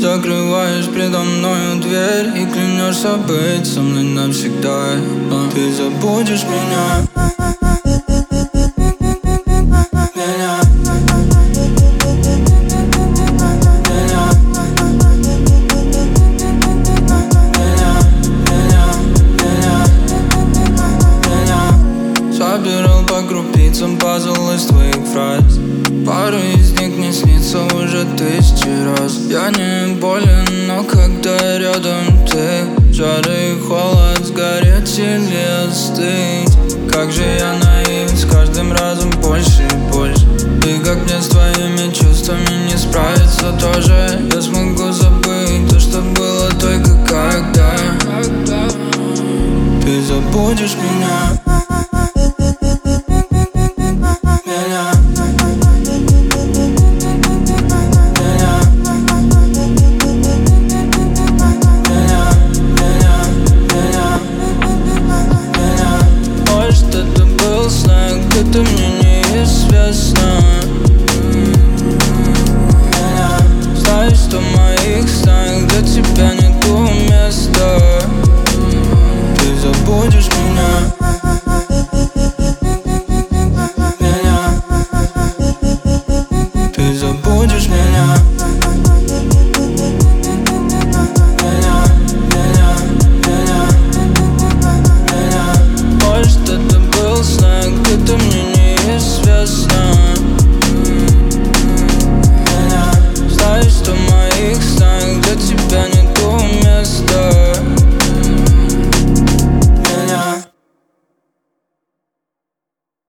Закрываешь предо мною дверь и клянешься быть со мной навсегда. Ты забудешь меня. Собирал по крупицам пазл из твоих фраз. Пару из них мне снится уже 1000 раз. Я не болен, но когда рядом ты, жары и холод, сгореть или остыть. Как же я наивен, с каждым разом больше и больше. И как мне с твоими чувствами не справиться тоже. Я смогу забыть то, что было только когда. Ты забудешь меня. Это мне неизвестно. Знаешь, что в моих снах для тебя нету места. Ты забудешь меня. Ты забудешь меня. Может, это был снег, это мне неизвестно.